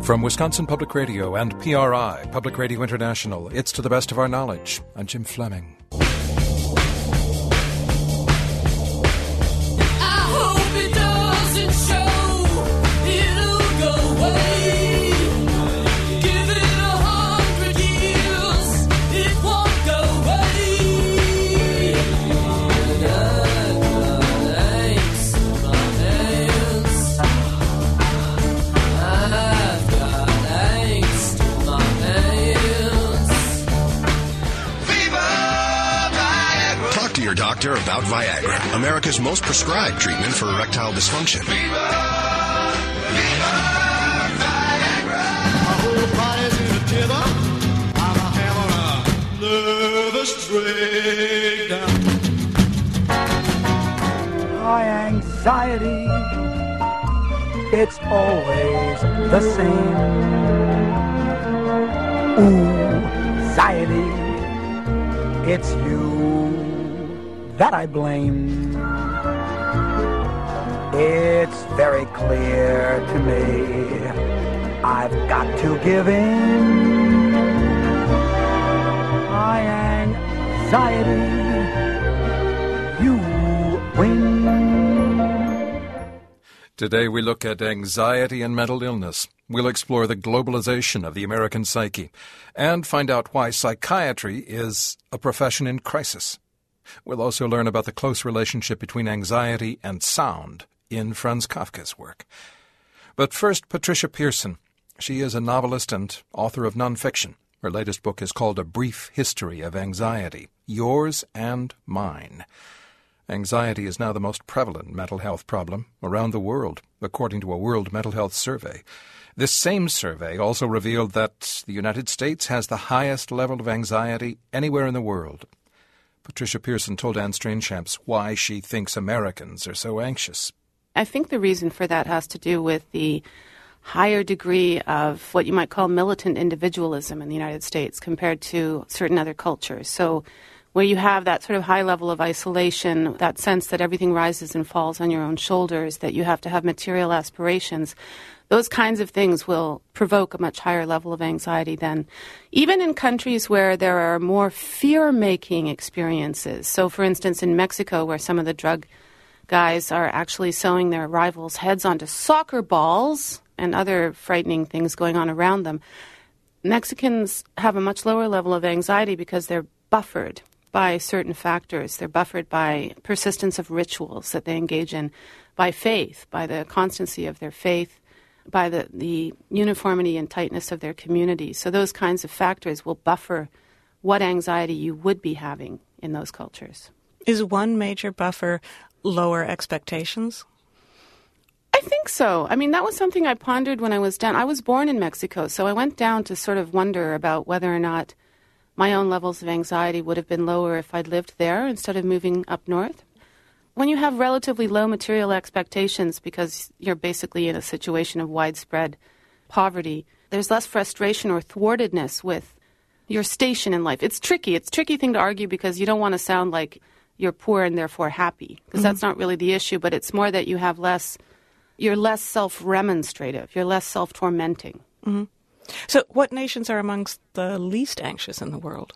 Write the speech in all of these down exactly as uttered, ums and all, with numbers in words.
From Wisconsin Public Radio and P R I, Public Radio International, it's To the Best of Our Knowledge. I'm Jim Fleming. Doctor about Viagra, America's most prescribed treatment for erectile dysfunction. Viva! Viva! Viagra! My whole body's in a tether. I'm having a nervous breakdown. High anxiety, it's always the same. Ooh, anxiety, it's you that I blame. It's very clear to me I've got to give in. My anxiety, you win. Today we look at anxiety and mental illness. We'll explore the globalization of the American psyche and find out why psychiatry is a profession in crisis. We'll also learn about the close relationship between anxiety and sound in Franz Kafka's work. But first, Patricia Pearson. She is a novelist and author of nonfiction. Her latest book is called A Brief History of Anxiety, Yours and Mine. Anxiety is now the most prevalent mental health problem around the world, according to a World Mental Health Survey. This same survey also revealed that the United States has the highest level of anxiety anywhere in the world. Patricia Pearson told Anne Strainchamps why she thinks Americans are so anxious. I think the reason for that has to do with the higher degree of what you might call militant individualism in the United States compared to certain other cultures. So where you have that sort of high level of isolation, that sense that everything rises and falls on your own shoulders, that you have to have material aspirations, those kinds of things will provoke a much higher level of anxiety than even in countries where there are more fear-making experiences. So, for instance, in Mexico, where some of the drug guys are actually sewing their rivals' heads onto soccer balls and other frightening things going on around them, Mexicans have a much lower level of anxiety because they're buffered by certain factors. They're buffered by persistence of rituals that they engage in, by faith, by the constancy of their faith, by the, the uniformity and tightness of their community. So those kinds of factors will buffer what anxiety you would be having in those cultures. Is one major buffer lower expectations? I think so. I mean, that was something I pondered when I was down. I was born in Mexico, so I went down to sort of wonder about whether or not my own levels of anxiety would have been lower if I'd lived there instead of moving up north. When you have relatively low material expectations because you're basically in a situation of widespread poverty, there's less frustration or thwartedness with your station in life. It's tricky. It's a tricky thing to argue because you don't want to sound like you're poor and therefore happy, because mm-hmm. that's not really the issue, but it's more that you have less, you're less self-remonstrative, you're less self-tormenting. Mm-hmm. So what nations are amongst the least anxious in the world?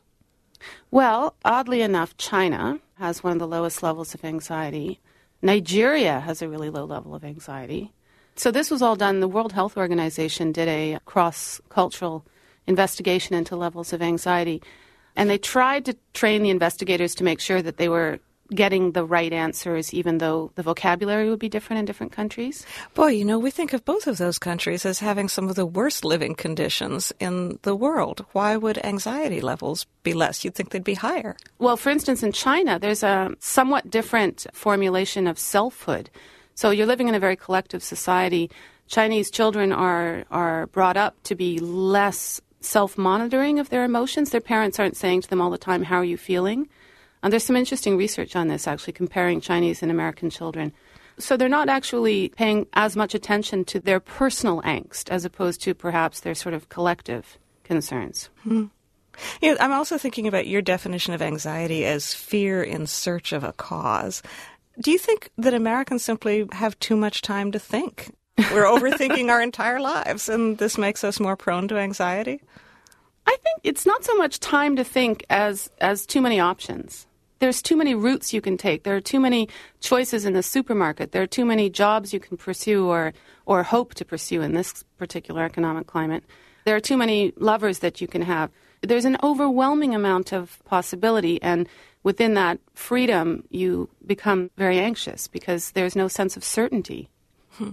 Well, oddly enough, China has one of the lowest levels of anxiety. Nigeria has a really low level of anxiety. So this was all done. The World Health Organization did a cross-cultural investigation into levels of anxiety, and they tried to train the investigators to make sure that they were getting the right answers, even though the vocabulary would be different in different countries. Boy, you know, we think of both of those countries as having some of the worst living conditions in the world. Why would anxiety levels be less? You'd think they'd be higher. Well, for instance, in China, there's a somewhat different formulation of selfhood. So you're living in a very collective society. Chinese children are, are brought up to be less self-monitoring of their emotions. Their parents aren't saying to them all the time, how are you feeling? And there's some interesting research on this, actually, comparing Chinese and American children. So they're not actually paying as much attention to their personal angst as opposed to perhaps their sort of collective concerns. Hmm. Yeah, I'm also thinking about your definition of anxiety as fear in search of a cause. Do you think that Americans simply have too much time to think? We're overthinking our entire lives, and this makes us more prone to anxiety? I think it's not so much time to think as as too many options. There's too many routes you can take. There are too many choices in the supermarket. There are too many jobs you can pursue or or hope to pursue in this particular economic climate. There are too many lovers that you can have. There's an overwhelming amount of possibility, and within that freedom, you become very anxious because there's no sense of certainty. Hmm.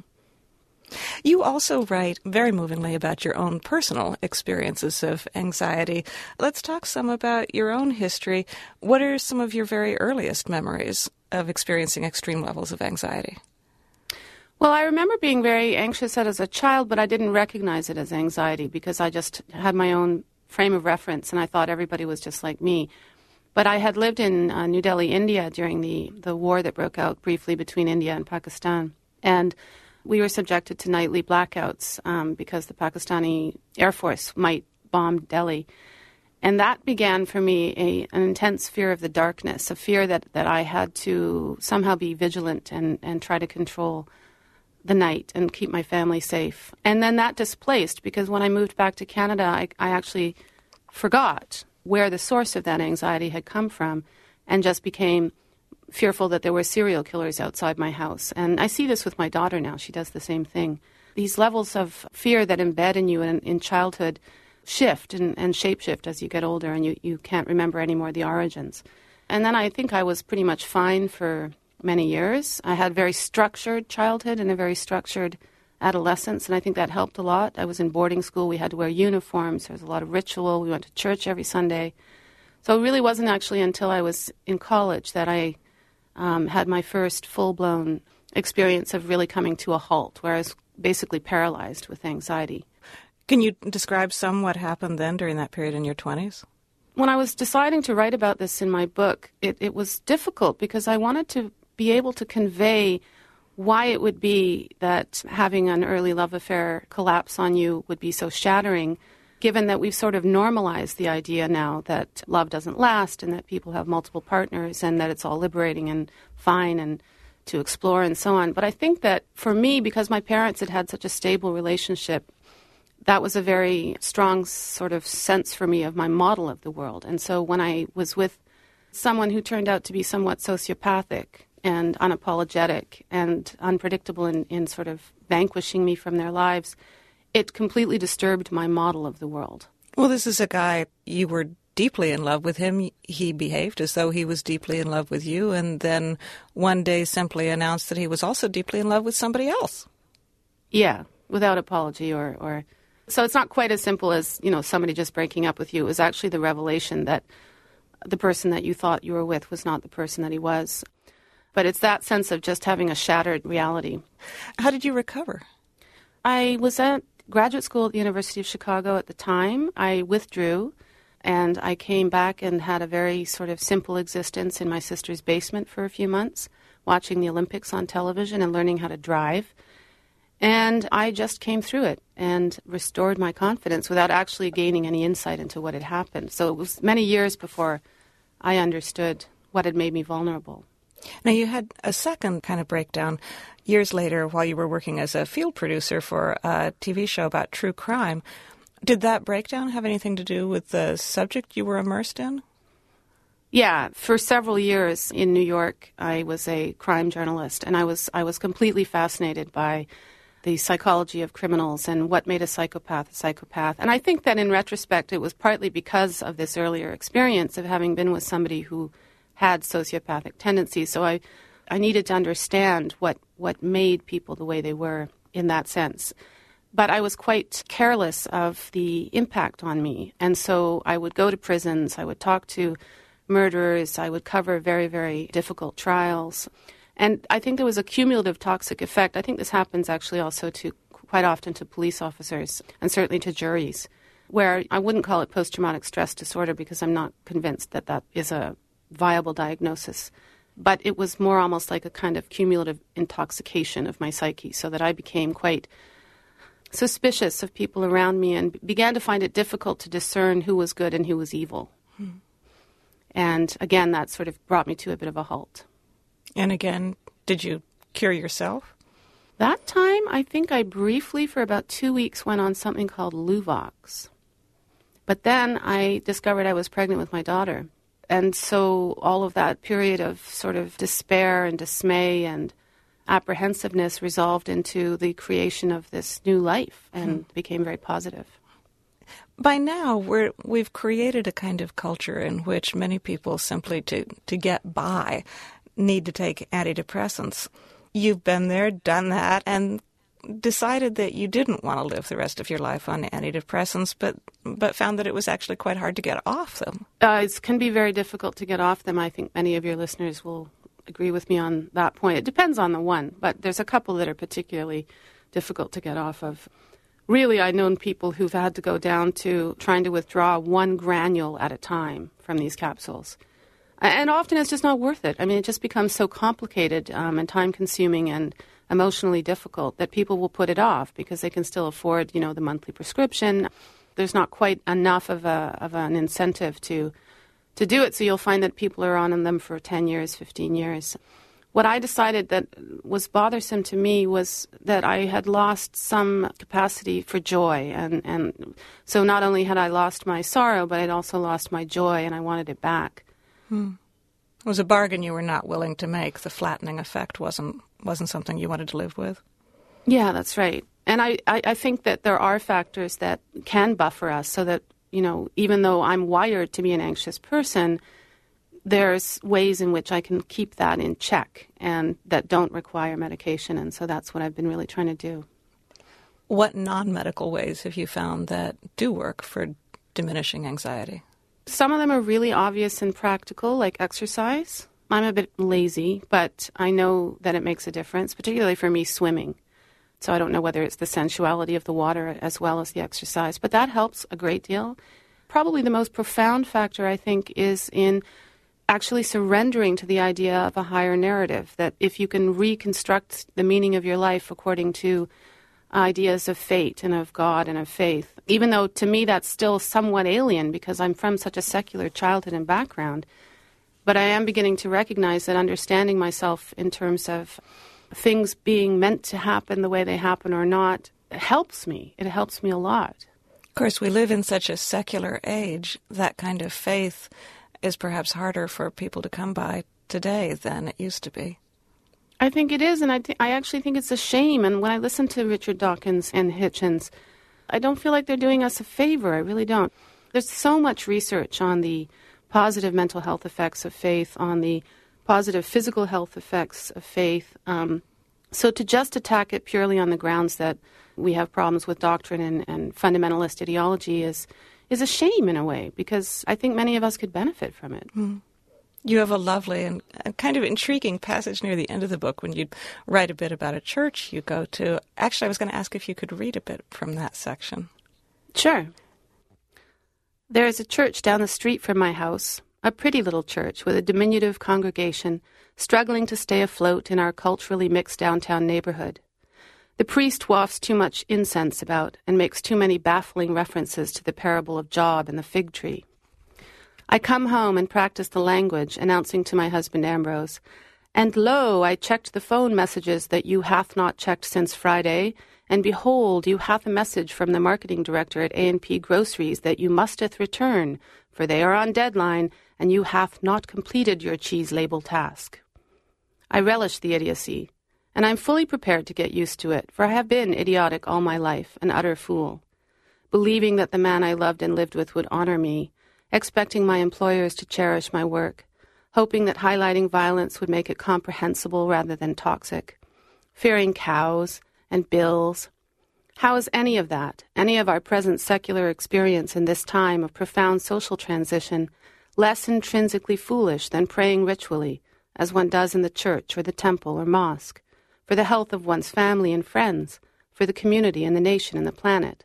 You also write very movingly about your own personal experiences of anxiety. Let's talk some about your own history. What are some of your very earliest memories of experiencing extreme levels of anxiety? Well, I remember being very anxious as a child, but I didn't recognize it as anxiety because I just had my own frame of reference and I thought everybody was just like me. But I had lived in uh, New Delhi, India during the, the war that broke out briefly between India and Pakistan. And we were subjected to nightly blackouts um, because the Pakistani Air Force might bomb Delhi. And that began for me a, an intense fear of the darkness, a fear that, that I had to somehow be vigilant and, and try to control the night and keep my family safe. And then that displaced because when I moved back to Canada, I, I actually forgot where the source of that anxiety had come from and just became fearful that there were serial killers outside my house. And I see this with my daughter now. She does the same thing. These levels of fear that embed in you in, in childhood shift and, and shapeshift as you get older and you, you can't remember anymore the origins. And then I think I was pretty much fine for many years. I had a very structured childhood and a very structured adolescence, and I think that helped a lot. I was in boarding school. We had to wear uniforms. There was a lot of ritual. We went to church every Sunday. So it really wasn't actually until I was in college that I um, had my first full-blown experience of really coming to a halt, where I was basically paralyzed with anxiety. Can you describe some what happened then during that period in your twenties? When I was deciding to write about this in my book, it, it was difficult because I wanted to be able to convey why it would be that having an early love affair collapse on you would be so shattering, given that we've sort of normalized the idea now that love doesn't last and that people have multiple partners and that it's all liberating and fine and to explore and so on. But I think that for me, because my parents had had such a stable relationship, that was a very strong sort of sense for me of my model of the world. And so when I was with someone who turned out to be somewhat sociopathic and unapologetic and unpredictable in, in sort of vanquishing me from their lives, it completely disturbed my model of the world. Well, this is a guy, you were deeply in love with him. He behaved as though he was deeply in love with you, and then one day simply announced that he was also deeply in love with somebody else. Yeah, without apology or... or So it's not quite as simple as, you know, somebody just breaking up with you. It was actually the revelation that the person that you thought you were with was not the person that he was. But it's that sense of just having a shattered reality. How did you recover? I was at graduate school at the University of Chicago at the time. I withdrew, and I came back and had a very sort of simple existence in my sister's basement for a few months, watching the Olympics on television and learning how to drive. And I just came through it and restored my confidence without actually gaining any insight into what had happened. So it was many years before I understood what had made me vulnerable. Now, you had a second kind of breakdown years later while you were working as a field producer for a T V show about true crime. Did that breakdown have anything to do with the subject you were immersed in? Yeah, for several years in New York, I was a crime journalist, and I was I was completely fascinated by the psychology of criminals and what made a psychopath a psychopath. And I think that in retrospect, it was partly because of this earlier experience of having been with somebody who had sociopathic tendencies. So I, I needed to understand what, what made people the way they were in that sense. But I was quite careless of the impact on me. And so I would go to prisons, I would talk to murderers, I would cover very, very difficult trials. And I think there was a cumulative toxic effect. I think this happens actually also to quite often to police officers and certainly to juries, where I wouldn't call it post-traumatic stress disorder because I'm not convinced that that is a viable diagnosis. But it was more almost like a kind of cumulative intoxication of my psyche, so that I became quite suspicious of people around me and began to find it difficult to discern who was good and who was evil. Hmm. And again, that sort of brought me to a bit of a halt. And again, did you cure yourself? That time, I think I briefly, for about two weeks, went on something called Luvox. But then I discovered I was pregnant with my daughter. And so all of that period of sort of despair and dismay and apprehensiveness resolved into the creation of this new life and hmm. became very positive. By now, we're, we've created a kind of culture in which many people simply to, to get by need to take antidepressants. You've been there, done that, and decided that you didn't want to live the rest of your life on antidepressants, but but found that it was actually quite hard to get off them. Uh, it can be very difficult to get off them. I think many of your listeners will agree with me on that point. It depends on the one, but there's a couple that are particularly difficult to get off of. Really, I've known people who've had to go down to trying to withdraw one granule at a time from these capsules. And often it's just not worth it. I mean, it just becomes so complicated um, and time-consuming and emotionally difficult that people will put it off because they can still afford, you know, the monthly prescription. There's not quite enough of a of an incentive to to do it, so you'll find that people are on them for ten years, fifteen years. What I decided that was bothersome to me was that I had lost some capacity for joy, and, and so not only had I lost my sorrow, but I'd also lost my joy, and I wanted it back. Hmm. It was a bargain you were not willing to make. The flattening effect wasn't wasn't something you wanted to live with. Yeah, that's right. And I, I, I think that there are factors that can buffer us so that, you know, even though I'm wired to be an anxious person, there's ways in which I can keep that in check and that don't require medication. And so that's what I've been really trying to do. What non-medical ways have you found that do work for diminishing anxiety? Some of them are really obvious and practical, like exercise. I'm a bit lazy, but I know that it makes a difference, particularly for me swimming. So I don't know whether it's the sensuality of the water as well as the exercise, but that helps a great deal. Probably the most profound factor, I think, is in actually surrendering to the idea of a higher narrative, that if you can reconstruct the meaning of your life according to ideas of fate and of God and of faith, even though to me that's still somewhat alien because I'm from such a secular childhood and background, but I am beginning to recognize that understanding myself in terms of things being meant to happen the way they happen or not helps me. It helps me a lot. Of course, we live in such a secular age. That kind of faith is perhaps harder for people to come by today than it used to be. I think it is, and I, th- I actually think it's a shame. And when I listen to Richard Dawkins and Hitchens, I don't feel like they're doing us a favor. I really don't. There's so much research on the positive mental health effects of faith, on the positive physical health effects of faith. Um, so to just attack it purely on the grounds that we have problems with doctrine and, and fundamentalist ideology is is a shame in a way, because I think many of us could benefit from it. Mm. You have a lovely and kind of intriguing passage near the end of the book when you write a bit about a church you go to. Actually, I was going to ask if you could read a bit from that section. Sure. There is a church down the street from my house, a pretty little church with a diminutive congregation struggling to stay afloat in our culturally mixed downtown neighborhood. The priest wafts too much incense about and makes too many baffling references to the parable of Job and the fig tree. I come home and practice the language, announcing to my husband Ambrose, "And lo, I checked the phone messages that you hath not checked since Friday, and behold, you hath a message from the marketing director at A and P Groceries that you musteth return, for they are on deadline, and you hath not completed your cheese label task." I relish the idiocy, and I'm fully prepared to get used to it, for I have been idiotic all my life, an utter fool, believing that the man I loved and lived with would honor me, expecting my employers to cherish my work, hoping that highlighting violence would make it comprehensible rather than toxic, fearing cows and bills. How is any of that, any of our present secular experience in this time of profound social transition, less intrinsically foolish than praying ritually, as one does in the church or the temple or mosque, for the health of one's family and friends, for the community and the nation and the planet?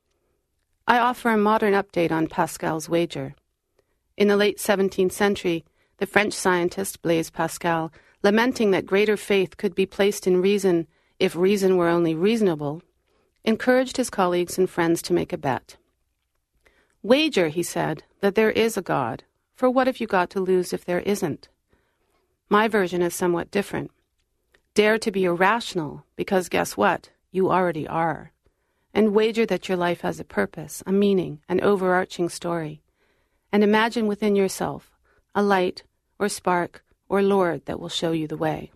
I offer a modern update on Pascal's wager. In the late seventeenth century, the French scientist Blaise Pascal, lamenting that greater faith could be placed in reason if reason were only reasonable, encouraged his colleagues and friends to make a bet. "Wager," he said, "that there is a God, for what have you got to lose if there isn't?" My version is somewhat different. Dare to be irrational, because guess what? You already are. And wager that your life has a purpose, a meaning, an overarching story. And imagine within yourself a light or spark or Lord that will show you the way.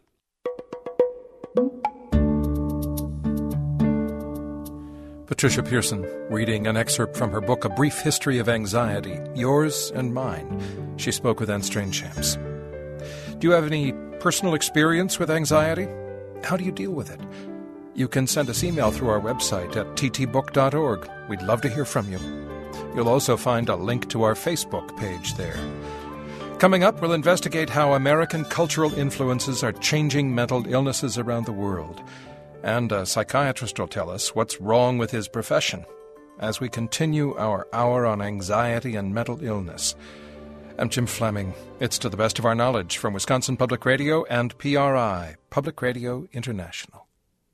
Patricia Pearson, reading an excerpt from her book, A Brief History of Anxiety, Yours and Mine. She spoke with Anne Strainchamps. Do you have any personal experience with anxiety? How do you deal with it? You can send us email through our website at t t book dot org. We'd love to hear from you. You'll also find a link to our Facebook page there. Coming up, we'll investigate how American cultural influences are changing mental illnesses around the world. And a psychiatrist will tell us what's wrong with his profession as we continue our hour on anxiety and mental illness. I'm Jim Fleming. It's To the Best of Our Knowledge from Wisconsin Public Radio and P R I, Public Radio International.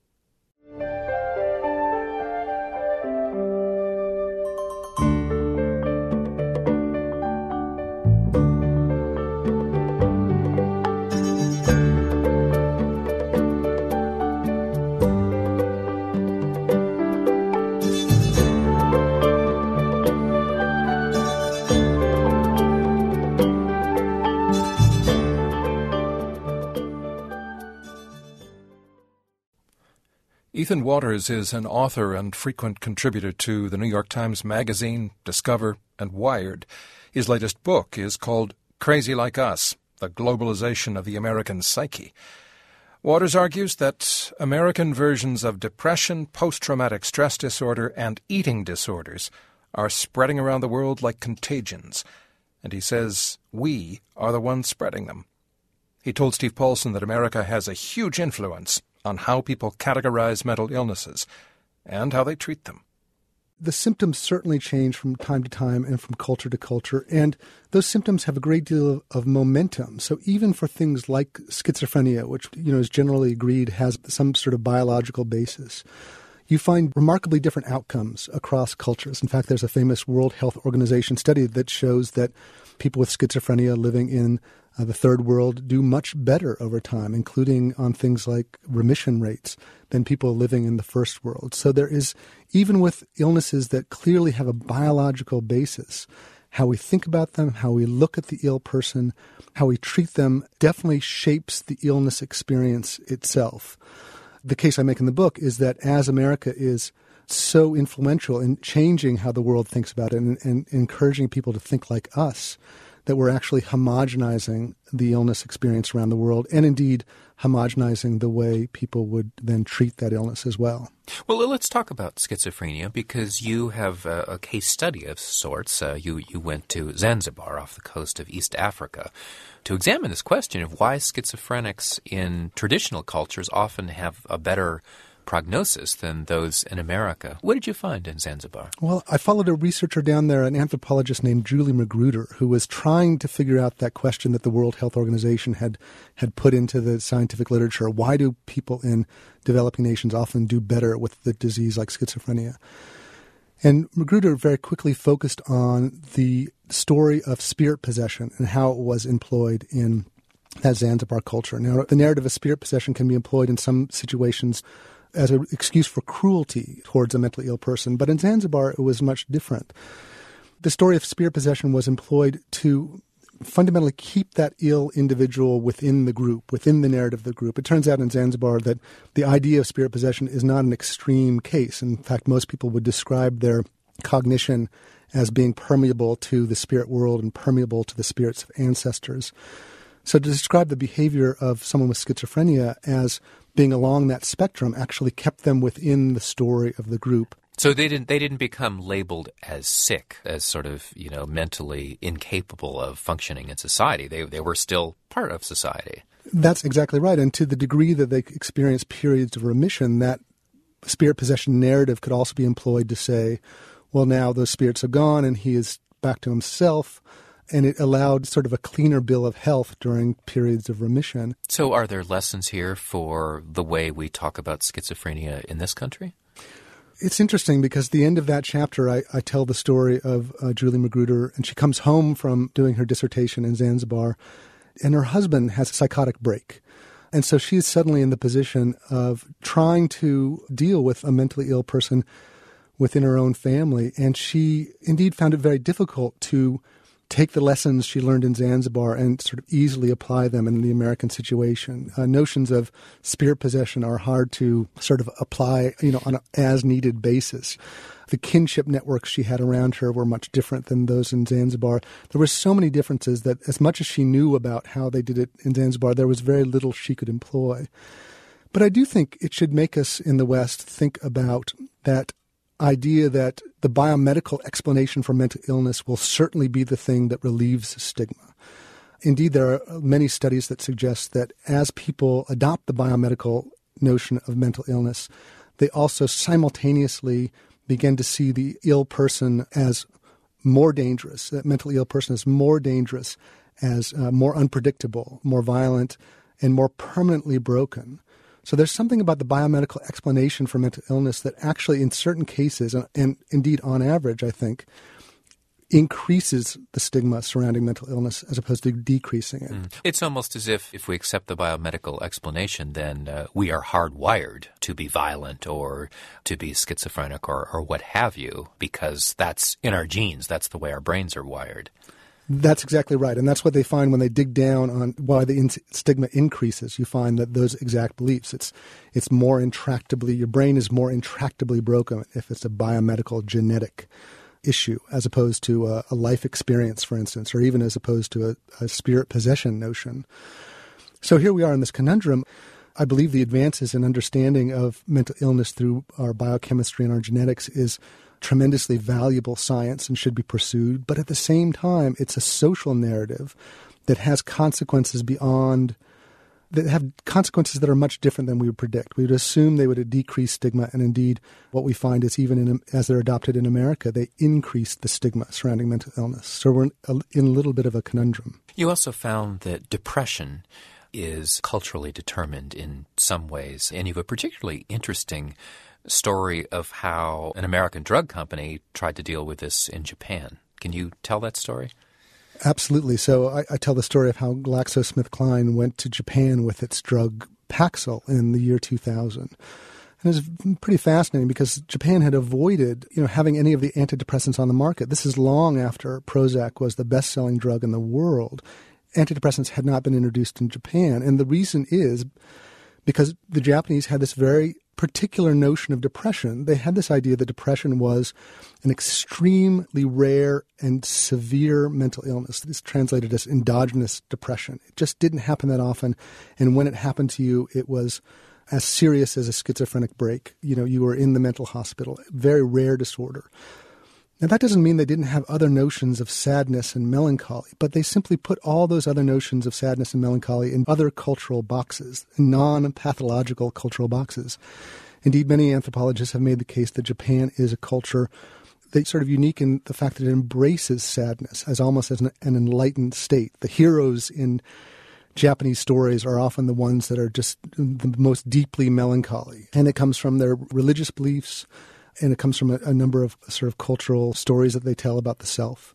Ethan Waters is an author and frequent contributor to the New York Times Magazine, Discover, and Wired. His latest book is called Crazy Like Us, The Globalization of the American Psyche. Waters argues that American versions of depression, post-traumatic stress disorder, and eating disorders are spreading around the world like contagions, and he says we are the ones spreading them. He told Steve Paulson that America has a huge influence on how people categorize mental illnesses and how they treat them. The symptoms certainly change from time to time and from culture to culture, and those symptoms have a great deal of, of momentum. So even for things like schizophrenia, which you know is generally agreed has some sort of biological basis, you find remarkably different outcomes across cultures. In fact, there's a famous World Health Organization study that shows that people with schizophrenia living in Uh, the third world do much better over time, including on things like remission rates, than people living in the first world. So there is, even with illnesses that clearly have a biological basis, how we think about them, how we look at the ill person, how we treat them definitely shapes the illness experience itself. The case I make in the book is that as America is so influential in changing how the world thinks about it and, and encouraging people to think like us, that we're actually homogenizing the illness experience around the world and indeed homogenizing the way people would then treat that illness as well. Well, let's talk about schizophrenia because you have a, a case study of sorts. Uh, you, you went to Zanzibar off the coast of East Africa to examine this question of why schizophrenics in traditional cultures often have a better prognosis than those in America. What did you find in Zanzibar? Well, I followed a researcher down there, an anthropologist named Julie Magruder, who was trying to figure out that question that the World Health Organization had, had put into the scientific literature. Why do people in developing nations often do better with the disease like schizophrenia? And Magruder very quickly focused on the story of spirit possession and how it was employed in that Zanzibar culture. Now, the narrative of spirit possession can be employed in some situations as an excuse for cruelty towards a mentally ill person. But in Zanzibar, it was much different. The story of spirit possession was employed to fundamentally keep that ill individual within the group, within the narrative of the group. It turns out in Zanzibar that the idea of spirit possession is not an extreme case. In fact, most people would describe their cognition as being permeable to the spirit world and permeable to the spirits of ancestors. So to describe the behavior of someone with schizophrenia as being along that spectrum actually kept them within the story of the group. So they didn't they didn't become labeled as sick, as sort of, you know, mentally incapable of functioning in society. They they were still part of society. That's exactly right. And to the degree that they experienced periods of remission, that spirit possession narrative could also be employed to say, well, now those spirits are gone and he is back to himself. And it allowed sort of a cleaner bill of health during periods of remission. So are there lessons here for the way we talk about schizophrenia in this country? It's interesting because at the end of that chapter, I, I tell the story of uh, Julie Magruder, and she comes home from doing her dissertation in Zanzibar, and her husband has a psychotic break. And so she is suddenly in the position of trying to deal with a mentally ill person within her own family. And she indeed found it very difficult to take the lessons she learned in Zanzibar and sort of easily apply them in the American situation. Uh, notions of spirit possession are hard to sort of apply, you know, on an as-needed basis. The kinship networks she had around her were much different than those in Zanzibar. There were so many differences that as much as she knew about how they did it in Zanzibar, there was very little she could employ. But I do think it should make us in the West think about that idea that the biomedical explanation for mental illness will certainly be the thing that relieves stigma. Indeed, there are many studies that suggest that as people adopt the biomedical notion of mental illness, they also simultaneously begin to see the ill person as more dangerous, that mentally ill person is more dangerous, as uh, more unpredictable, more violent, and more permanently broken. So there's something about the biomedical explanation for mental illness that actually in certain cases, and, and indeed on average, I think, increases the stigma surrounding mental illness as opposed to decreasing it. Mm. It's almost as if if we accept the biomedical explanation, then uh, we are hardwired to be violent or to be schizophrenic or, or what have you, because that's in our genes. That's the way our brains are wired. That's exactly right. And that's what they find when they dig down on why the in- stigma increases. You find that those exact beliefs, it's it's more intractably, your brain is more intractably broken if it's a biomedical genetic issue as opposed to a, a life experience, for instance, or even as opposed to a, a spirit possession notion. So here we are in this conundrum. I believe the advances in understanding of mental illness through our biochemistry and our genetics is tremendously valuable science and should be pursued. But at the same time, it's a social narrative that has consequences beyond, that have consequences that are much different than we would predict. We would assume they would decrease stigma, and indeed what we find is even in, as they're adopted in America, they increase the stigma surrounding mental illness. So we're in a little bit of a conundrum. You also found that depression is culturally determined in some ways, and you have a particularly interesting story of how an American drug company tried to deal with this in Japan. Can you tell that story? Absolutely. So I, I tell the story of how GlaxoSmithKline went to Japan with its drug Paxil in the year two thousand. And it was pretty fascinating because Japan had avoided, you know, having any of the antidepressants on the market. This is long after Prozac was the best-selling drug in the world. Antidepressants had not been introduced in Japan. And the reason is because the Japanese had this very particular notion of depression. They had this idea that depression was an extremely rare and severe mental illness. It's translated as endogenous depression. It just didn't happen that often. And when it happened to you, it was as serious as a schizophrenic break. You know, you were in the mental hospital. Very rare disorder. Now, that doesn't mean they didn't have other notions of sadness and melancholy, but they simply put all those other notions of sadness and melancholy in other cultural boxes, non-pathological cultural boxes. Indeed, many anthropologists have made the case that Japan is a culture that's sort of unique in the fact that it embraces sadness as almost as an, an enlightened state. The heroes in Japanese stories are often the ones that are just the most deeply melancholy, and it comes from their religious beliefs, and it comes from a, a number of sort of cultural stories that they tell about the self.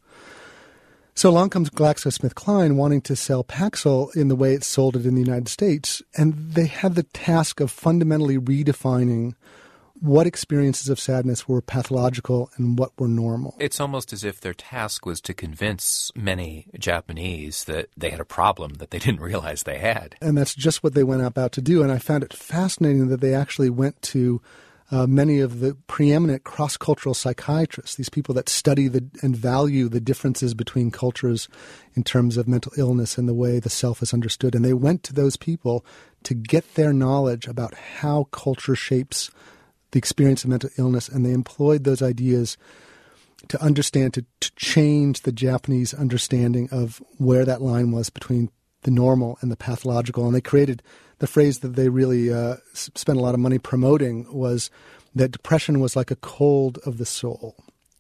So along comes GlaxoSmithKline wanting to sell Paxil in the way it sold it in the United States, and they had the task of fundamentally redefining what experiences of sadness were pathological and what were normal. It's almost as if their task was to convince many Japanese that they had a problem that they didn't realize they had. And that's just what they went about to do, and I found it fascinating that they actually went to Uh, many of the preeminent cross-cultural psychiatrists, these people that study the, and value the differences between cultures in terms of mental illness and the way the self is understood. And they went to those people to get their knowledge about how culture shapes the experience of mental illness, and they employed those ideas to understand, to, to change the Japanese understanding of where that line was between the normal and the pathological. And they created the phrase that they really uh, spent a lot of money promoting was that depression was like a cold of the soul.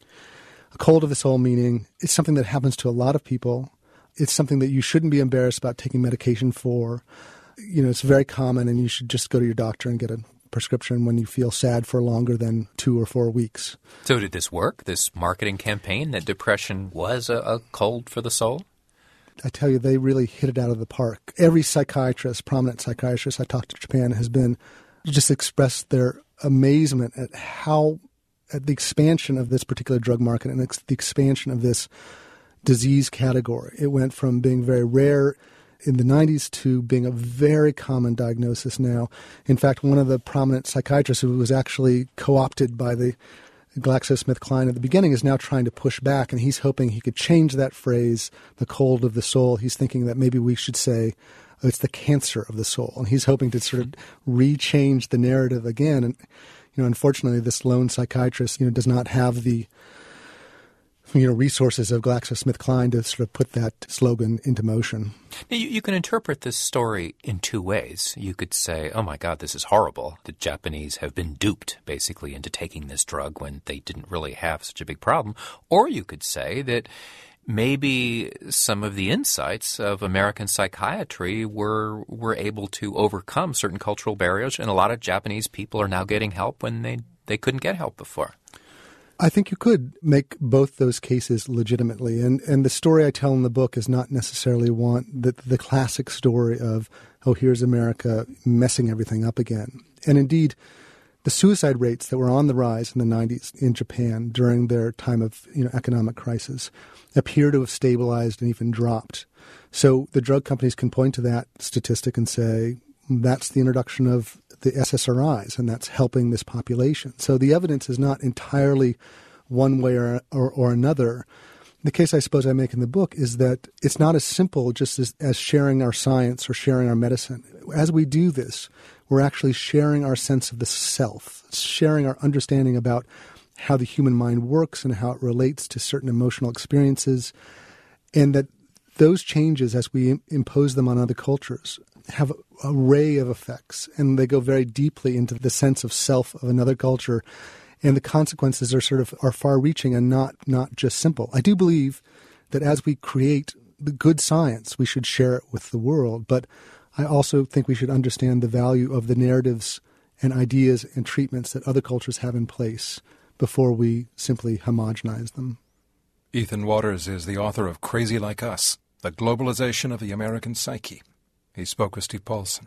A cold of the soul meaning it's something that happens to a lot of people. It's something that you shouldn't be embarrassed about taking medication for. You know, it's very common, and you should just go to your doctor and get a prescription when you feel sad for longer than two or four weeks. So did this work, this marketing campaign, that depression was a, a cold for the soul? I tell you, they really hit it out of the park. Every psychiatrist, prominent psychiatrist I talked to in Japan has been just expressed their amazement at how, at the expansion of this particular drug market and ex- the expansion of this disease category. It went from being very rare in the nineties to being a very common diagnosis now. In fact, one of the prominent psychiatrists who was actually co-opted by the GlaxoSmithKline at the beginning is now trying to push back, and he's hoping he could change that phrase, the cold of the soul. He's thinking that maybe we should say, oh, it's the cancer of the soul. And he's hoping to sort of re-change the narrative again. And, you know, unfortunately, this lone psychiatrist, you know, does not have the you know, resources of GlaxoSmithKline to sort of put that slogan into motion. Now, you, you can interpret this story in two ways. You could say, oh my God, this is horrible. The Japanese have been duped, basically, into taking this drug when they didn't really have such a big problem. Or you could say that maybe some of the insights of American psychiatry were were able to overcome certain cultural barriers, and a lot of Japanese people are now getting help when they, they couldn't get help before. I think you could make both those cases legitimately. And and the story I tell in the book is not necessarily one the, the classic story of, oh, here's America messing everything up again. And indeed, the suicide rates that were on the rise in the nineties in Japan during their time of you know economic crisis appear to have stabilized and even dropped. So the drug companies can point to that statistic and say, that's the introduction of the S S R Is, and that's helping this population. So the evidence is not entirely one way or, or, or another. The case I suppose I make in the book is that it's not as simple just as, as sharing our science or sharing our medicine. As we do this, we're actually sharing our sense of the self, sharing our understanding about how the human mind works and how it relates to certain emotional experiences, and that those changes, as we impose them on other cultures, have an array of effects, and they go very deeply into the sense of self of another culture, and the consequences are sort of are far-reaching and not not just simple. I do believe that as we create the good science, we should share it with the world, but I also think we should understand the value of the narratives and ideas and treatments that other cultures have in place before we simply homogenize them. Ethan Waters is the author of Crazy Like Us, The Globalization of the American Psyche. He spoke with Steve Paulson.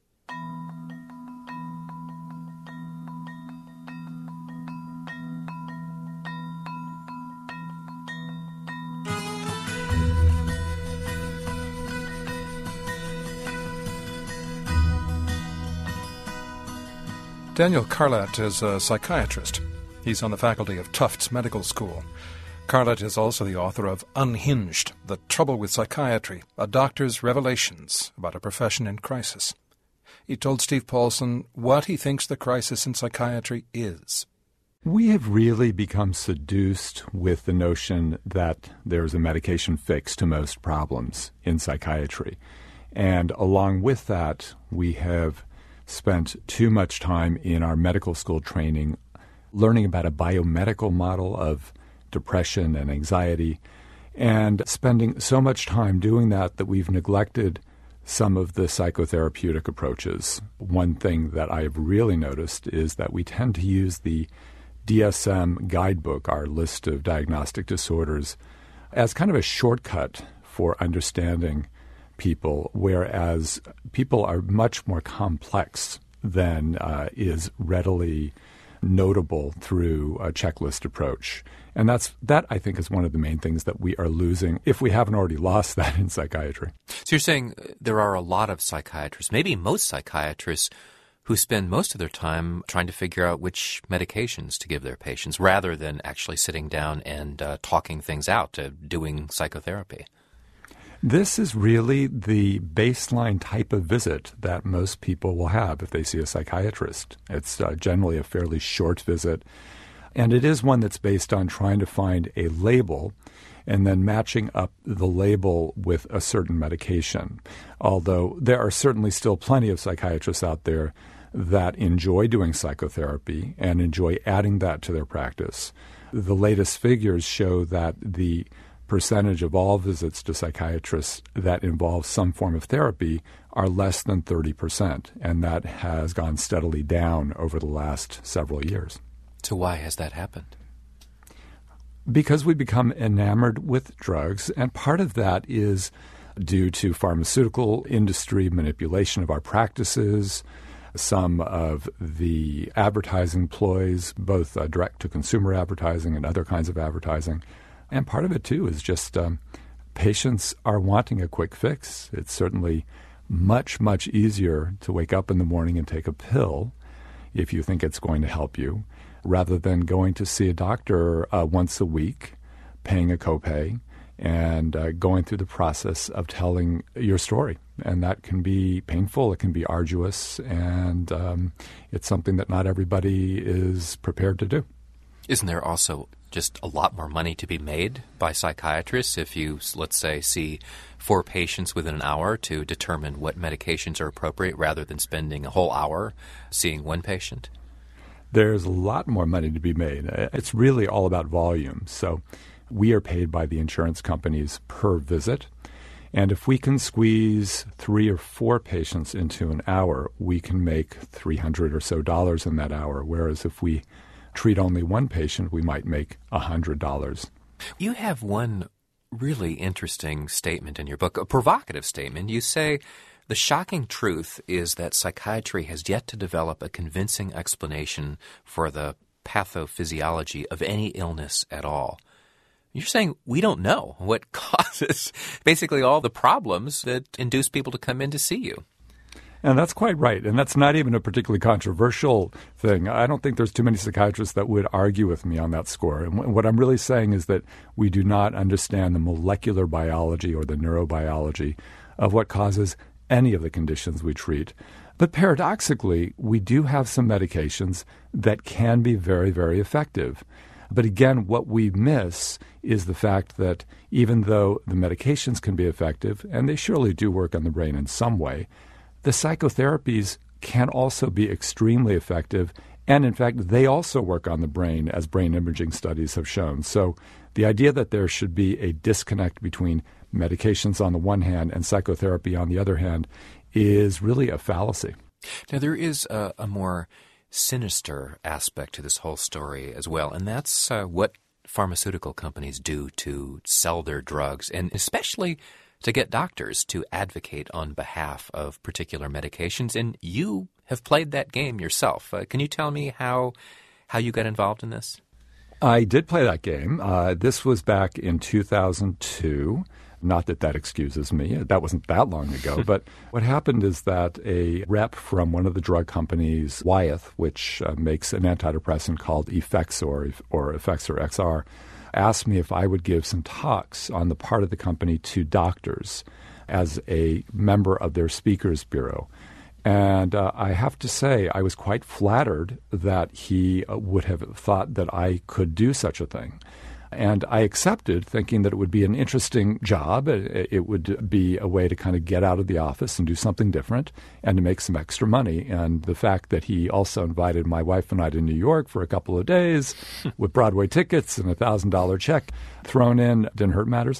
Daniel Carlat is a psychiatrist. He's on the faculty of Tufts Medical School. Carlat is also the author of Unhinged, The Trouble with Psychiatry, A Doctor's Revelations About a Profession in Crisis. He told Steve Paulson what he thinks the crisis in psychiatry is. We have really become seduced with the notion that there's a medication fix to most problems in psychiatry. And along with that, we have spent too much time in our medical school training learning about a biomedical model of depression and anxiety, and spending so much time doing that that we've neglected some of the psychotherapeutic approaches. One thing that I've really noticed is that we tend to use the D S M guidebook, our list of diagnostic disorders, as kind of a shortcut for understanding people, whereas people are much more complex than uh, is readily notable through a checklist approach. And that's that, I think, is one of the main things that we are losing, if we haven't already lost that in psychiatry. So you're saying there are a lot of psychiatrists, maybe most psychiatrists, who spend most of their time trying to figure out which medications to give their patients rather than actually sitting down and uh, talking things out, uh, doing psychotherapy. This is really the baseline type of visit that most people will have if they see a psychiatrist. It's uh, generally a fairly short visit, and it is one that's based on trying to find a label and then matching up the label with a certain medication. Although there are certainly still plenty of psychiatrists out there that enjoy doing psychotherapy and enjoy adding that to their practice. The latest figures show that the percentage of all visits to psychiatrists that involve some form of therapy are less than thirty percent, and that has gone steadily down over the last several years. So why has that happened? Because we become enamored with drugs, and part of that is due to pharmaceutical industry manipulation of our practices, some of the advertising ploys, both uh, direct-to-consumer advertising and other kinds of advertising. And part of it, too, is just um, patients are wanting a quick fix. It's certainly much, much easier to wake up in the morning and take a pill if you think it's going to help you, rather than going to see a doctor uh, once a week, paying a copay, and uh, going through the process of telling your story. And that can be painful, it can be arduous, and um, it's something that not everybody is prepared to do. Isn't there also just a lot more money to be made by psychiatrists if you, let's say, see four patients within an hour to determine what medications are appropriate rather than spending a whole hour seeing one patient? There's a lot more money to be made. It's really all about volume. So we are paid by the insurance companies per visit. And if we can squeeze three or four patients into an hour, we can make three hundred or so dollars in that hour. Whereas if we treat only one patient, we might make one hundred dollars. You have one really interesting statement in your book, a provocative statement. You say, the shocking truth is that psychiatry has yet to develop a convincing explanation for the pathophysiology of any illness at all. You're saying we don't know what causes basically all the problems that induce people to come in to see you. And that's quite right. And that's not even a particularly controversial thing. I don't think there's too many psychiatrists that would argue with me on that score. And what I'm really saying is that we do not understand the molecular biology or the neurobiology of what causes any of the conditions we treat. But paradoxically, we do have some medications that can be very, very effective. But again, what we miss is the fact that even though the medications can be effective, and they surely do work on the brain in some way, the psychotherapies can also be extremely effective. And in fact, they also work on the brain, as brain imaging studies have shown. So the idea that there should be a disconnect between medications on the one hand and psychotherapy on the other hand is really a fallacy. Now, there is a, a more sinister aspect to this whole story as well, and that's uh, what pharmaceutical companies do to sell their drugs, and especially to get doctors to advocate on behalf of particular medications. And you have played that game yourself. Uh, can you tell me how how you got involved in this? I did play that game. Uh, this was back in two thousand two. Not that that excuses me. That wasn't that long ago. But what happened is that a rep from one of the drug companies, Wyeth, which uh, makes an antidepressant called Effexor or Effexor X R, asked me if I would give some talks on the part of the company to doctors as a member of their speakers bureau. And uh, I have to say, I was quite flattered that he uh, would have thought that I could do such a thing. And I accepted, thinking that it would be an interesting job. It, it would be a way to kind of get out of the office and do something different and to make some extra money. And the fact that he also invited my wife and I to New York for a couple of days with Broadway tickets and a one thousand dollars check thrown in didn't hurt matters.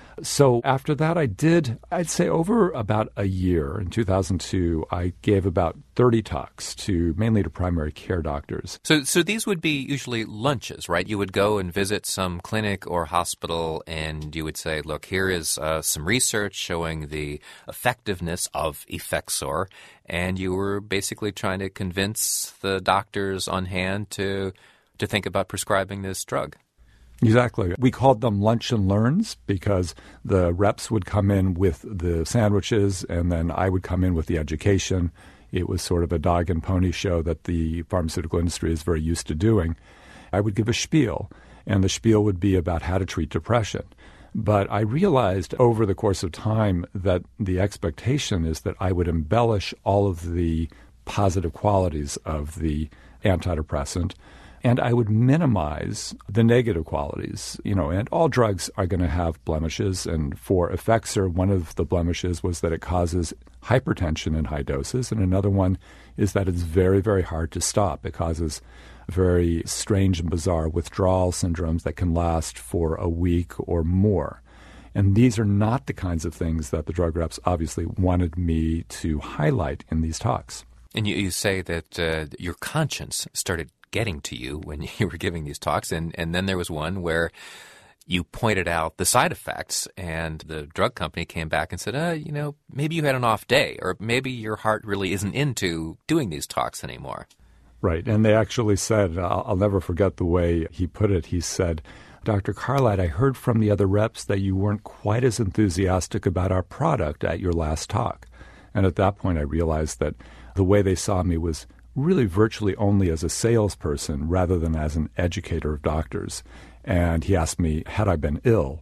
So after that, I did, I'd say over about a year, in two thousand two, I gave about thirty talks to mainly to primary care doctors. So so these would be usually lunches, right? You would go and visit some clinic or hospital and you would say, look, here is uh, some research showing the effectiveness of Effexor. And you were basically trying to convince the doctors on hand to to think about prescribing this drug. Exactly. We called them lunch and learns because the reps would come in with the sandwiches and then I would come in with the education. It was sort of a dog and pony show that the pharmaceutical industry is very used to doing. I would give a spiel, and the spiel would be about how to treat depression. But I realized over the course of time that the expectation is that I would embellish all of the positive qualities of the antidepressant, and I would minimize the negative qualities, you know, and all drugs are going to have blemishes. And for Effexor, one of the blemishes was that it causes hypertension in high doses. And another one is that it's very, very hard to stop. It causes very strange and bizarre withdrawal syndromes that can last for a week or more. And these are not the kinds of things that the drug reps obviously wanted me to highlight in these talks. And you, you say that uh, your conscience started getting to you when you were giving these talks, and, and then there was one where you pointed out the side effects, and the drug company came back and said, uh, you know, maybe you had an off day, or maybe your heart really isn't into doing these talks anymore. Right. And they actually said, I'll, I'll never forget the way he put it. He said, Doctor Carlite, I heard from the other reps that you weren't quite as enthusiastic about our product at your last talk. And at that point, I realized that the way they saw me was really virtually only as a salesperson rather than as an educator of doctors. And he asked me, had I been ill,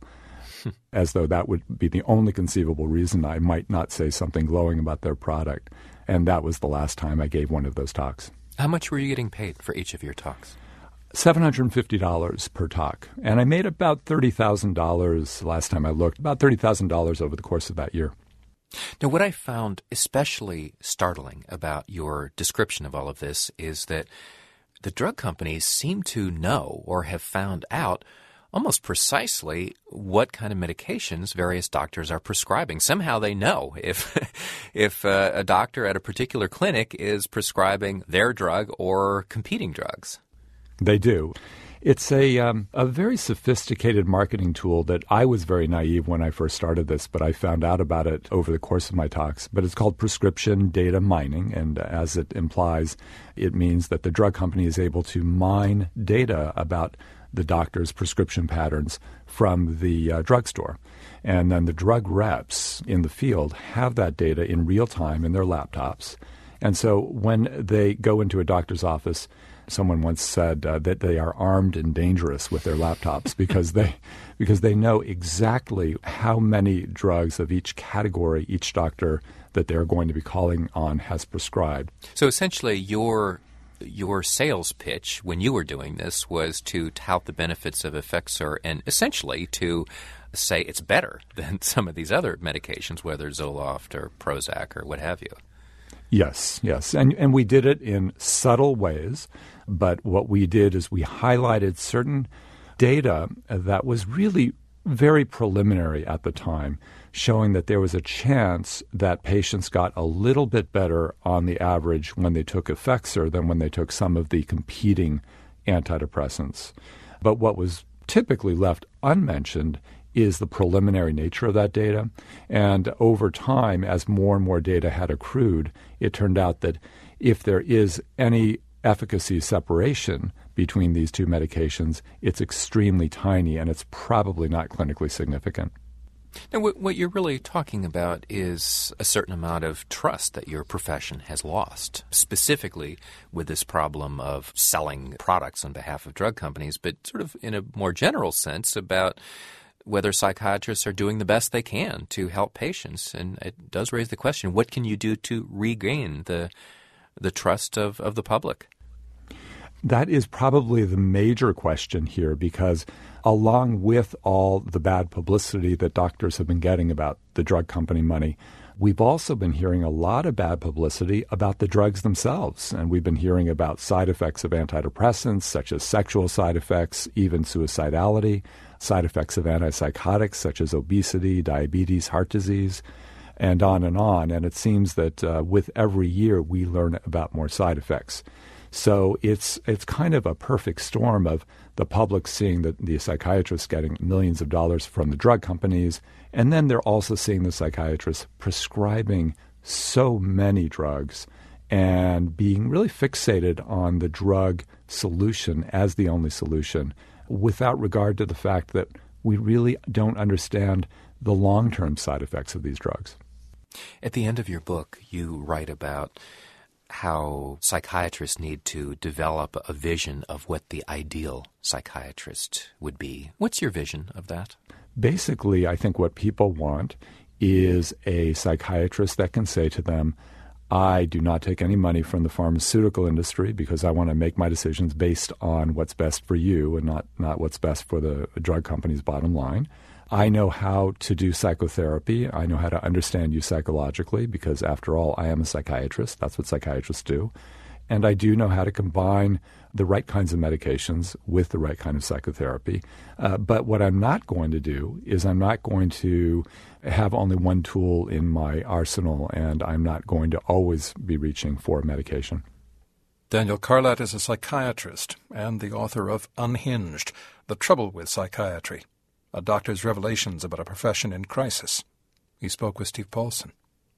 as though that would be the only conceivable reason I might not say something glowing about their product. And that was the last time I gave one of those talks. How much were you getting paid for each of your talks? seven hundred fifty dollars per talk. And I made about thirty thousand dollars last time I looked, about thirty thousand dollars over the course of that year. Now, what I found especially startling about your description of all of this is that the drug companies seem to know or have found out almost precisely what kind of medications various doctors are prescribing. Somehow they know if if uh, a doctor at a particular clinic is prescribing their drug or competing drugs. They do. It's a um, a very sophisticated marketing tool that I was very naive when I first started this, but I found out about it over the course of my talks. But it's called prescription data mining, and as it implies, it means that the drug company is able to mine data about the doctor's prescription patterns from the uh, drugstore. And then the drug reps in the field have that data in real time in their laptops. And so when they go into a doctor's office, someone once said uh, that they are armed and dangerous with their laptops because they because they know exactly how many drugs of each category each doctor that they're going to be calling on has prescribed. So essentially your your sales pitch when you were doing this was to tout the benefits of Effexor and essentially to say it's better than some of these other medications, whether Zoloft or Prozac or what have you. Yes, yes. And and we did it in subtle ways, but what we did is we highlighted certain data that was really very preliminary at the time, showing that there was a chance that patients got a little bit better on the average when they took Effexor than when they took some of the competing antidepressants. But what was typically left unmentioned is the preliminary nature of that data. And over time, as more and more data had accrued, it turned out that if there is any efficacy separation between these two medications, it's extremely tiny and it's probably not clinically significant. Now, what you're really talking about is a certain amount of trust that your profession has lost, specifically with this problem of selling products on behalf of drug companies, but sort of in a more general sense about whether psychiatrists are doing the best they can to help patients. And it does raise the question, what can you do to regain the the trust of, of the public? That is probably the major question here, because along with all the bad publicity that doctors have been getting about the drug company money, we've also been hearing a lot of bad publicity about the drugs themselves. And we've been hearing about side effects of antidepressants, such as sexual side effects, even suicidality, side effects of antipsychotics, such as obesity, diabetes, heart disease, and on and on. And it seems that uh, with every year we learn about more side effects. So it's it's kind of a perfect storm of the public seeing that the psychiatrists getting millions of dollars from the drug companies, and then they're also seeing the psychiatrists prescribing so many drugs and being really fixated on the drug solution as the only solution, without regard to the fact that we really don't understand the long-term side effects of these drugs. At the end of your book, you write about how psychiatrists need to develop a vision of what the ideal psychiatrist would be. What's your vision of that? Basically, I think what people want is a psychiatrist that can say to them, I do not take any money from the pharmaceutical industry because I want to make my decisions based on what's best for you and not, not what's best for the drug company's bottom line. I know how to do psychotherapy. I know how to understand you psychologically because, after all, I am a psychiatrist. That's what psychiatrists do. And I do know how to combine the right kinds of medications with the right kind of psychotherapy. Uh, but what I'm not going to do is I'm not going to have only one tool in my arsenal, and I'm not going to always be reaching for medication. Daniel Carlite is a psychiatrist and the author of Unhinged, The Trouble with Psychiatry. a doctor's revelations about a profession in crisis. He spoke with Steve Paulson.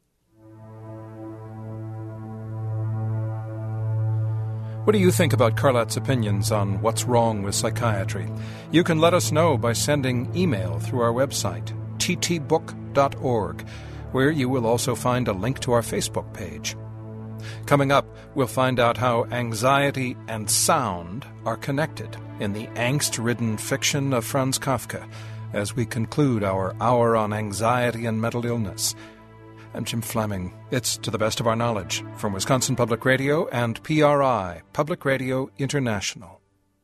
What do you think about Carlat's opinions on what's wrong with psychiatry? You can let us know by sending email through our website, t t book dot org, where you will also find a link to our Facebook page. Coming up, we'll find out how anxiety and sound are connected in the angst-ridden fiction of Franz Kafka as we conclude our hour on anxiety and mental illness. I'm Jim Fleming. It's To the Best of Our Knowledge from Wisconsin Public Radio and P R I, Public Radio International.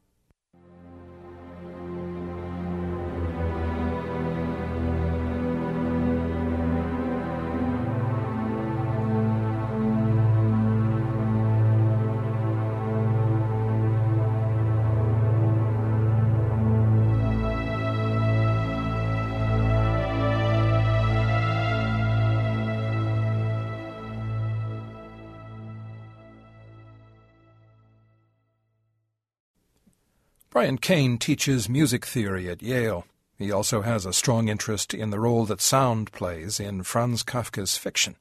Brian Cain teaches music theory at Yale. He also has a strong interest in the role that sound plays in Franz Kafka's fiction.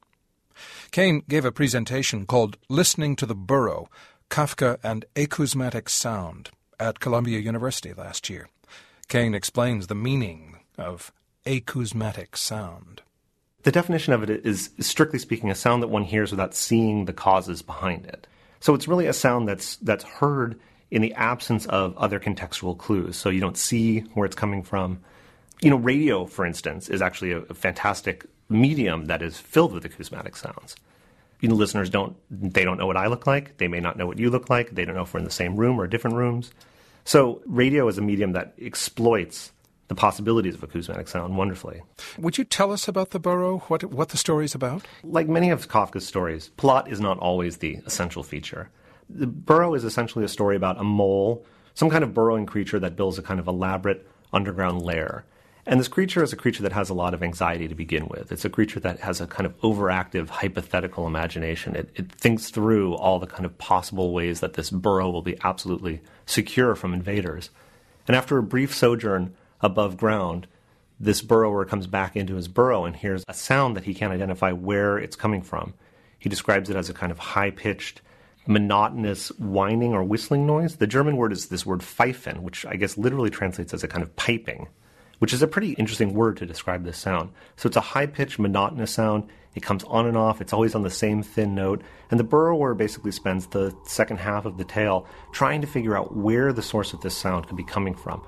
Cain gave a presentation called Listening to the Burrow, Kafka and Acousmatic Sound at Columbia University last year. Cain explains the meaning of acousmatic sound. The definition of it is, strictly speaking, a sound that one hears without seeing the causes behind it. So it's really a sound that's that's heard in the absence of other contextual clues. So you don't see where it's coming from. You know, radio, for instance, is actually a, a fantastic medium that is filled with acousmatic sounds. You know, listeners don't, they don't know what I look like. They may not know what you look like. They don't know if we're in the same room or different rooms. So radio is a medium that exploits the possibilities of acousmatic sound wonderfully. Would you tell us about the Burrow, what, what the story's about? Like many of Kafka's stories, plot is not always the essential feature. The Burrow is essentially a story about a mole, some kind of burrowing creature that builds a kind of elaborate underground lair. And this creature is a creature that has a lot of anxiety to begin with. It's a creature that has a kind of overactive, hypothetical imagination. It, it thinks through all the kind of possible ways that this burrow will be absolutely secure from invaders. And after a brief sojourn above ground, this burrower comes back into his burrow and hears a sound that he can't identify where it's coming from. He describes it as a kind of high-pitched, monotonous whining or whistling noise. The German word is this word pfeifen, which I guess literally translates as a kind of piping, which is a pretty interesting word to describe this sound. So it's a high-pitched, monotonous sound. It comes on and off. It's always on the same thin note. And the burrower basically spends the second half of the tale trying to figure out where the source of this sound could be coming from.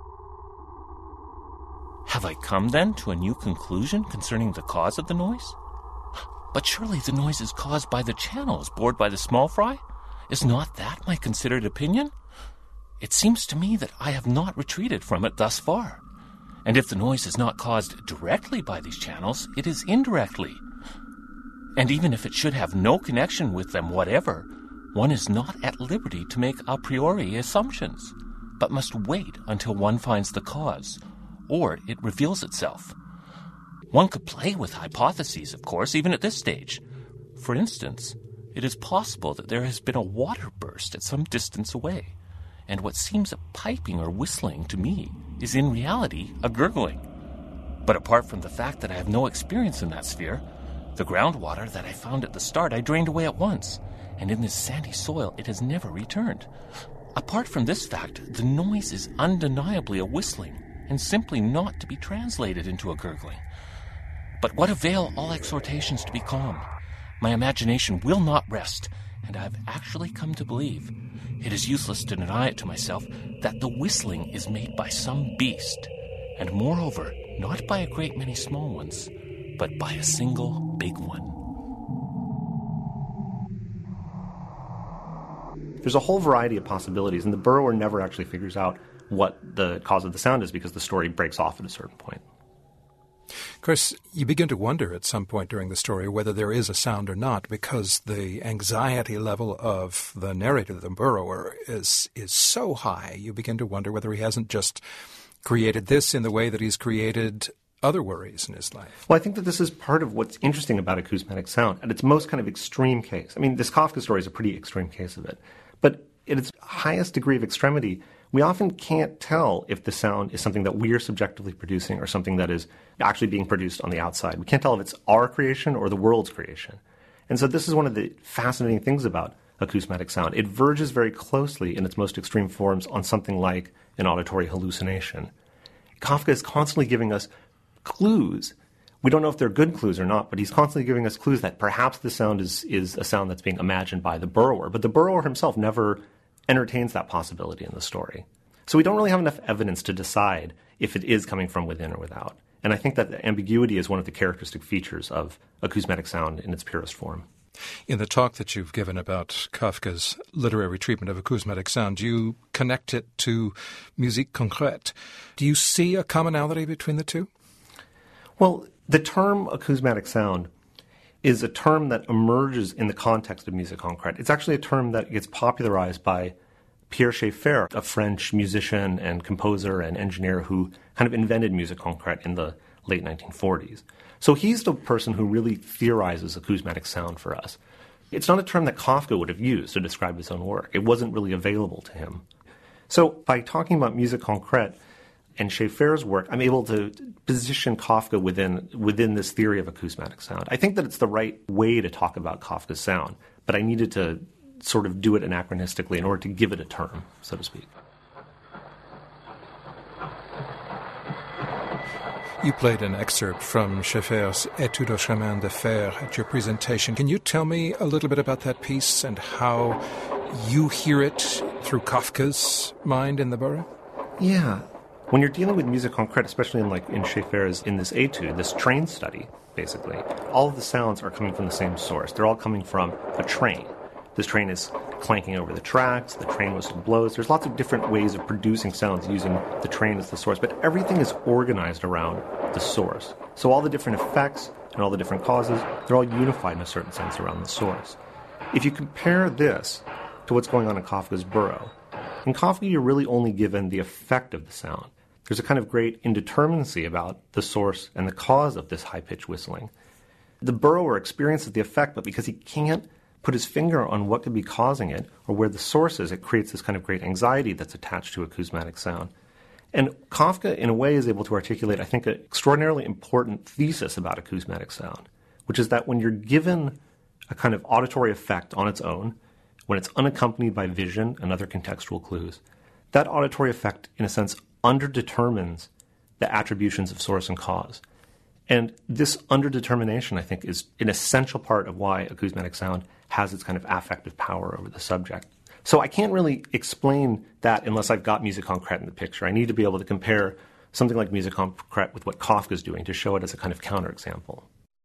Have I come, then, to a new conclusion concerning the cause of the noise? But surely the noise is caused by the channels bored by the small fry? Is not that my considered opinion? It seems to me that I have not retreated from it thus far. And if the noise is not caused directly by these channels, it is indirectly. And even if it should have no connection with them whatever, one is not at liberty to make a priori assumptions, but must wait until one finds the cause, or it reveals itself. One could play with hypotheses, of course, even at this stage. For instance, it is possible that there has been a water burst at some distance away, and what seems a piping or whistling to me is in reality a gurgling. But apart from the fact that I have no experience in that sphere, the groundwater that I found at the start I drained away at once, and in this sandy soil it has never returned. Apart from this fact, the noise is undeniably a whistling, and simply not to be translated into a gurgling. But what avail all exhortations to be calm? My imagination will not rest, and I have actually come to believe, it is useless to deny it to myself, that the whistling is made by some beast, and moreover, not by a great many small ones, but by a single big one. There's a whole variety of possibilities, and the burrower never actually figures out what the cause of the sound is because the story breaks off at a certain point. Of course, you begin to wonder at some point during the story whether there is a sound or not, because the anxiety level of the narrator, the burrower, is is so high. You begin to wonder whether he hasn't just created this in the way that he's created other worries in his life. Well, I think that this is part of what's interesting about acousmatic sound, at its most kind of extreme case. I mean, this Kafka story is a pretty extreme case of it. But at its highest degree of extremity, we often can't tell if the sound is something that we're subjectively producing or something that is actually being produced on the outside. We can't tell if it's our creation or the world's creation. And so this is one of the fascinating things about acousmatic sound. It verges very closely in its most extreme forms on something like an auditory hallucination. Kafka is constantly giving us clues. We don't know if they're good clues or not, but he's constantly giving us clues that perhaps the sound is, is a sound that's being imagined by the burrower. But the burrower himself never entertains that possibility in the story. So we don't really have enough evidence to decide if it is coming from within or without. And I think that the ambiguity is one of the characteristic features of acousmatic sound in its purest form. In the talk that you've given about Kafka's literary treatment of acousmatic sound, you connect it to musique concrète. Do you see a commonality between the two? Well, the term acousmatic sound is a term that emerges in the context of musique concrète. It's actually a term that gets popularized by Pierre Schaeffer, a French musician and composer and engineer who kind of invented musique concrète in the late nineteen forties. So he's the person who really theorizes acousmatic sound for us. It's not a term that Kafka would have used to describe his own work. It wasn't really available to him. So by talking about musique concrète and Schaeffer's work, I'm able to position Kafka within within this theory of acousmatic sound. I think that it's the right way to talk about Kafka's sound, but I needed to sort of do it anachronistically in order to give it a term, so to speak. You played an excerpt from Schaeffer's Étude au chemin de fer at your presentation. Can you tell me a little bit about that piece and how you hear it through Kafka's mind in the burrow? Yeah. When you're dealing with musique concrète, especially in like in Schaeffer's, in this etude, this train study, basically, all of the sounds are coming from the same source. They're all coming from a train. This train is clanking over the tracks, the train whistle blows. There's lots of different ways of producing sounds using the train as the source, but everything is organized around the source. So all the different effects and all the different causes, they're all unified in a certain sense around the source. If you compare this to what's going on in Kafka's burrow, in Kafka you're really only given the effect of the sound. There's a kind of great indeterminacy about the source and the cause of this high-pitched whistling. The burrower experiences the effect, but because he can't put his finger on what could be causing it or where the source is, it creates this kind of great anxiety that's attached to acousmatic sound. And Kafka, in a way, is able to articulate, I think, an extraordinarily important thesis about acousmatic sound, which is that when you're given a kind of auditory effect on its own, when it's unaccompanied by vision and other contextual clues, that auditory effect, in a sense, underdetermines the attributions of source and cause. And this underdetermination, I think, is an essential part of why acousmatic sound has its kind of affective power over the subject. So I can't really explain that unless I've got musique concrète in the picture. I need to be able to compare something like musique concrète with what Kafka's doing to show it as a kind of counterexample.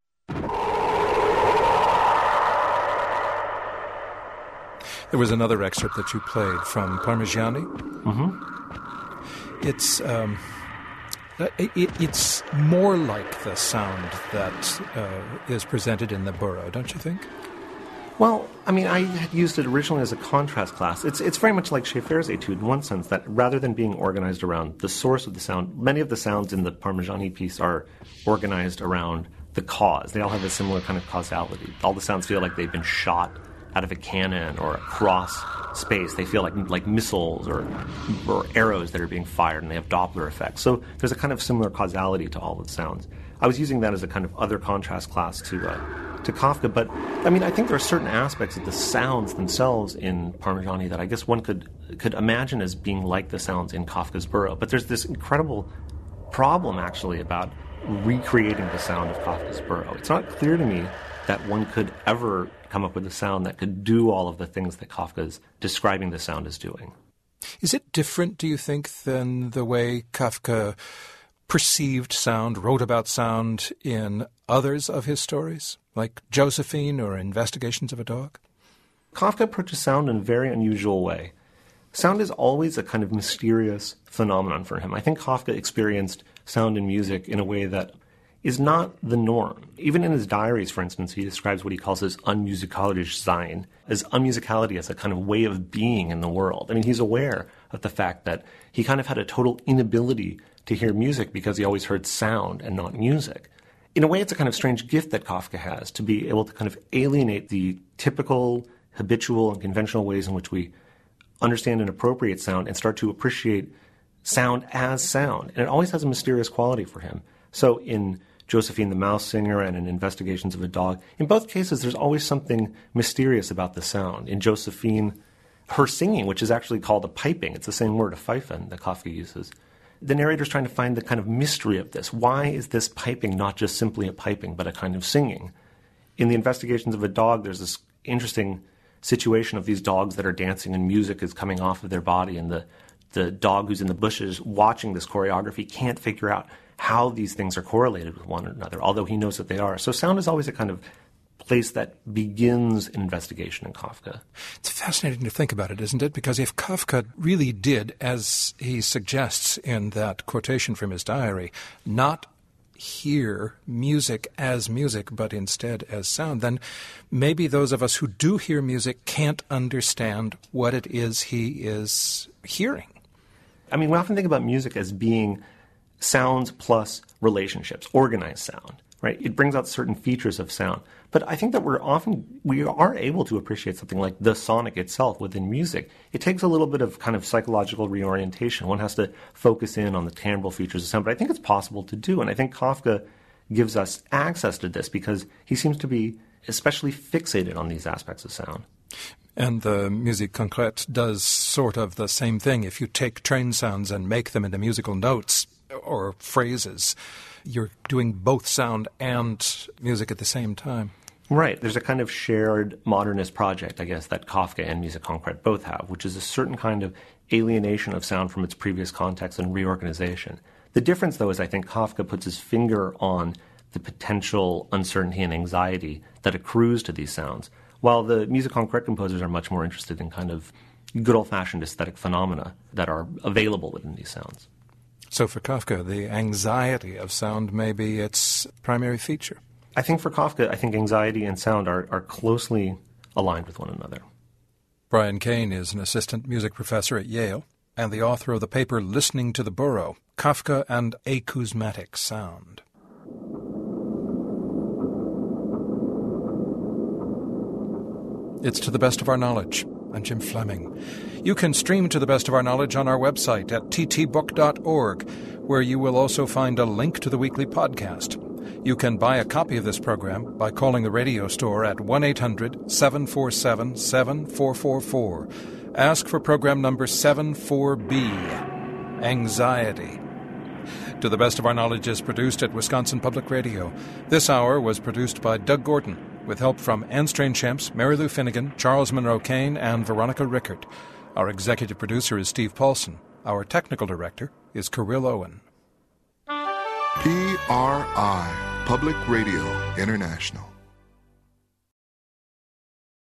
There was another excerpt that you played from Parmigiani. Mm-hmm. It's um, it, it's more like the sound that uh, is presented in the burrow, don't you think? Well, I mean, I had used it originally as a contrast class. It's it's very much like Schaeffer's etude in one sense, that rather than being organized around the source of the sound, many of the sounds in the Parmigiani piece are organized around the cause. They all have a similar kind of causality. All the sounds feel like they've been shot out of a cannon or across space. They feel like like missiles or, or arrows that are being fired, and they have Doppler effects. So there's a kind of similar causality to all of the sounds. I was using that as a kind of other contrast class to uh, to Kafka, but I mean, I think there are certain aspects of the sounds themselves in Parmigiani that I guess one could could imagine as being like the sounds in Kafka's burrow. But there's this incredible problem, actually, about recreating the sound of Kafka's burrow. It's not clear to me that one could ever come up with a sound that could do all of the things that Kafka's describing the sound as doing. Is it different, do you think, than the way Kafka perceived sound, wrote about sound in others of his stories, like Josephine or Investigations of a Dog? Kafka approaches sound in a very unusual way. Sound is always a kind of mysterious phenomenon for him. I think Kafka experienced sound and music in a way that is not the norm. Even in his diaries, for instance, he describes what he calls his unmusikalisch sein, as unmusicality as a kind of way of being in the world. I mean, he's aware of the fact that he kind of had a total inability to hear music because he always heard sound and not music. In a way, it's a kind of strange gift that Kafka has, to be able to kind of alienate the typical, habitual, and conventional ways in which we understand and appropriate sound and start to appreciate sound as sound. And it always has a mysterious quality for him. So in Josephine the Mouse Singer and in Investigations of a Dog, in both cases there's always something mysterious about the sound. In Josephine, her singing, which is actually called a piping, it's the same word, a pfeifen, that Kafka uses. The narrator's trying to find the kind of mystery of this. Why is this piping not just simply a piping, but a kind of singing? In the Investigations of a Dog, there's this interesting situation of these dogs that are dancing and music is coming off of their body, and the, the dog who's in the bushes watching this choreography can't figure out how these things are correlated with one another, although he knows that they are. So sound is always a kind of place that begins an investigation in Kafka. It's fascinating to think about it, isn't it? Because if Kafka really did, as he suggests in that quotation from his diary, not hear music as music, but instead as sound, then maybe those of us who do hear music can't understand what it is he is hearing. I mean, we often think about music as being sounds plus relationships, organized sound, right? It brings out certain features of sound. But I think that we're often, we are able to appreciate something like the sonic itself within music. It takes a little bit of kind of psychological reorientation. One has to focus in on the timbral features of sound, but I think it's possible to do. And I think Kafka gives us access to this because he seems to be especially fixated on these aspects of sound. And the musique concrète does sort of the same thing. If you take train sounds and make them into musical notes or phrases, you're doing both sound and music at the same time. Right. There's a kind of shared modernist project, I guess, that Kafka and musique concrète both have, which is a certain kind of alienation of sound from its previous context and reorganization. The difference, though, is I think Kafka puts his finger on the potential uncertainty and anxiety that accrues to these sounds, while the musique concrète composers are much more interested in kind of good old-fashioned aesthetic phenomena that are available within these sounds. So for Kafka, the anxiety of sound may be its primary feature. I think for Kafka, I think anxiety and sound are, are closely aligned with one another. Brian Kane is an assistant music professor at Yale and the author of the paper Listening to the Burrow, Kafka and Acousmatic Sound. It's To the Best of Our Knowledge. I'm Jim Fleming. You can stream To the Best of Our Knowledge on our website at t t book dot org, where you will also find a link to the weekly podcast. You can buy a copy of this program by calling the radio store at one eight hundred seven four seven seven four four four. Ask for program number seven four B, Anxiety. To the Best of Our Knowledge is produced at Wisconsin Public Radio. This hour was produced by Doug Gordon, with help from Anne Strainchamps, Mary Lou Finnegan, Charles Monroe Kane, and Veronica Rickert. Our executive producer is Steve Paulson. Our technical director is Kirill Owen. P R I, Public Radio International.